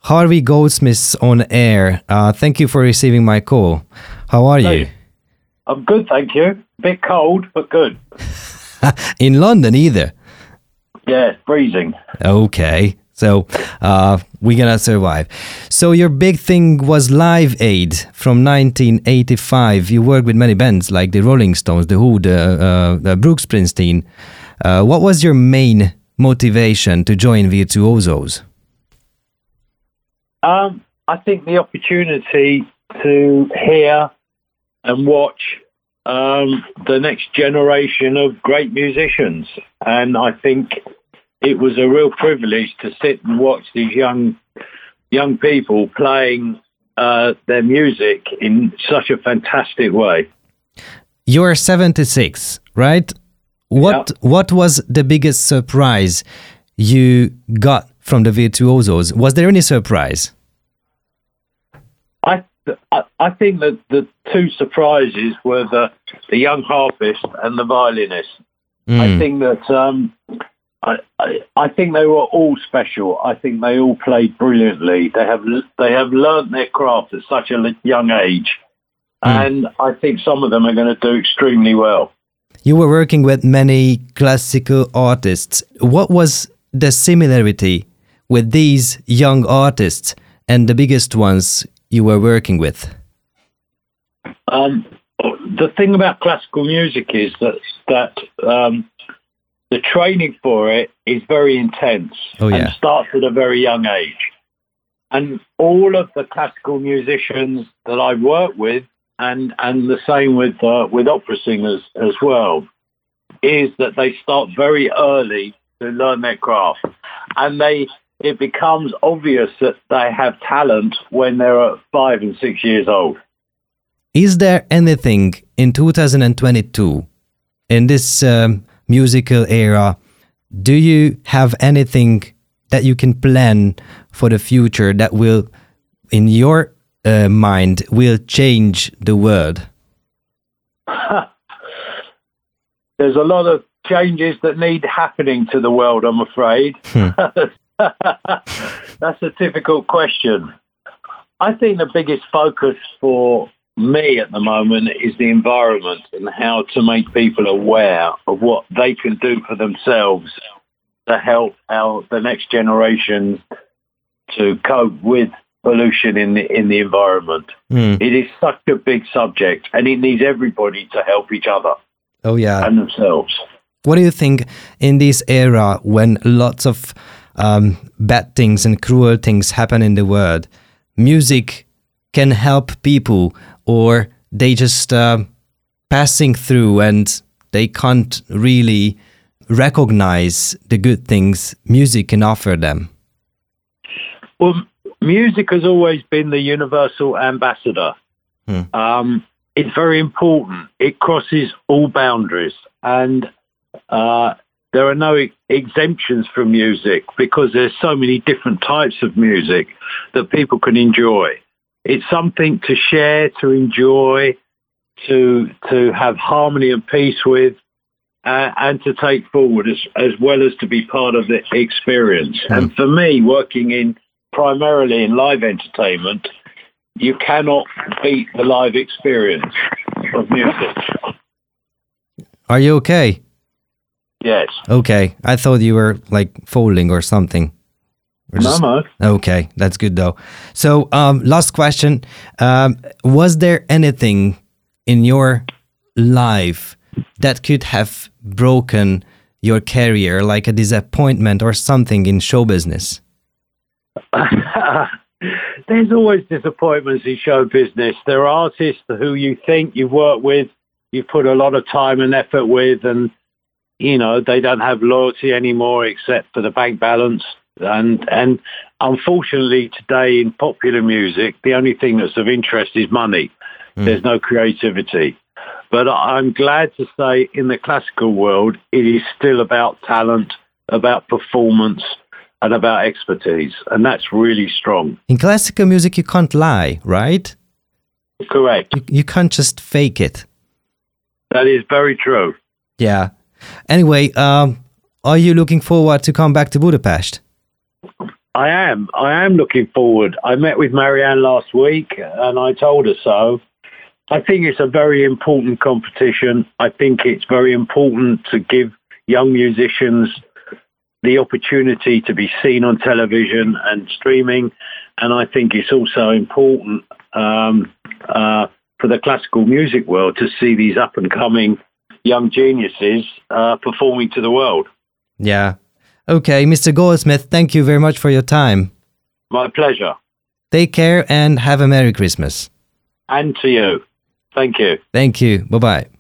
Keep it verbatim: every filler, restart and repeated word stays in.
Harvey Goldsmith's on air. Uh, thank you for receiving my call. How are you? Hey, I'm good, thank you. Bit cold, but good. In London either? Yeah, freezing. Okay, so uh, we're gonna survive. So your big thing was Live Aid from nineteen eighty-five. You worked with many bands like the Rolling Stones, the Who, the, uh, the Bruce Springsteen. Uh, what was your main motivation to join Virtuosos? Um, I think the opportunity to hear and watch um, the next generation of great musicians. And I think it was a real privilege to sit and watch these young young people playing uh, their music in such a fantastic way. You're seventy-six, right? What Yeah. What was the biggest surprise you got from the Virtuosos? Was there any surprise? I I, I think that the two surprises were the, the young harpist and the violinist. Mm. I think that um, I, I I think they were all special. I think they all played brilliantly. They have they have learnt their craft at such a young age, Mm. and I think some of them are going to do extremely well. You were working with many classical artists. What was the similarity with these young artists and the biggest ones you were working with? Um, the thing about classical music is that that um, the training for it is very intense Oh, yeah. and starts at a very young age. And all of the classical musicians that I work with, and and the same with uh, with opera singers as well, is that they start very early to learn their craft, and they it becomes obvious that they have talent when they're five and six years old. Is there anything in two thousand twenty-two, in this um, musical era, do you have anything that you can plan for the future that will, in your uh, mind, will change the world? There's a lot of changes that need happening to the world, I'm afraid. Hmm. That's a difficult question. I think the biggest focus for me at the moment is the environment and how to make people aware of what they can do for themselves to help our the next generation to cope with pollution in the in the environment. Hmm. It is such a big subject, and it needs everybody to help each other Oh, yeah. and themselves. What do you think in this era when lots of um, bad things and cruel things happen in the world, music can help people, or they just uh, passing through and they can't really recognize the good things music can offer them? Well, music has always been the universal ambassador. Hmm. Um, it's very important. It crosses all boundaries, and uh, there are no ex- exemptions from music because there's so many different types of music that people can enjoy. It's something to share, to enjoy, to to have harmony and peace with, uh, and to take forward as as well as to be part of the experience. Mm. And for me, working in primarily in live entertainment, you cannot beat the live experience of music. Are you okay? Yes. Okay, I thought you were like folding or something. Or No, just- no. Okay, that's good though. So, um, last question: um, was there anything in your life that could have broken your career, like a disappointment or something in show business? There's always disappointments in show business. There are artists who you think you've worked with, you've put a lot of time and effort with, and you know they don't have loyalty anymore except for the bank balance. And and unfortunately today in popular music, the only thing that's of interest is money. Mm. There's no creativity. But I'm glad to say in the classical world, it is still about talent, about performance, and about expertise. And that's really strong. In classical music, you can't lie, right? Correct. You, you can't just fake it. That is very true. Yeah. Anyway, um, are you looking forward to come back to Budapest? I am. I am looking forward. I met with Marianne last week and I told her so. I think it's a very important competition. I think it's very important to give young musicians the opportunity to be seen on television and streaming. And I think it's also important um, uh, for the classical music world to see these up-and-coming young geniuses uh, performing to the world. Yeah. Okay, Mister Goldsmith, thank you very much for your time. My pleasure. Take care and have a Merry Christmas. And to you. Thank you. Thank you. Bye-bye.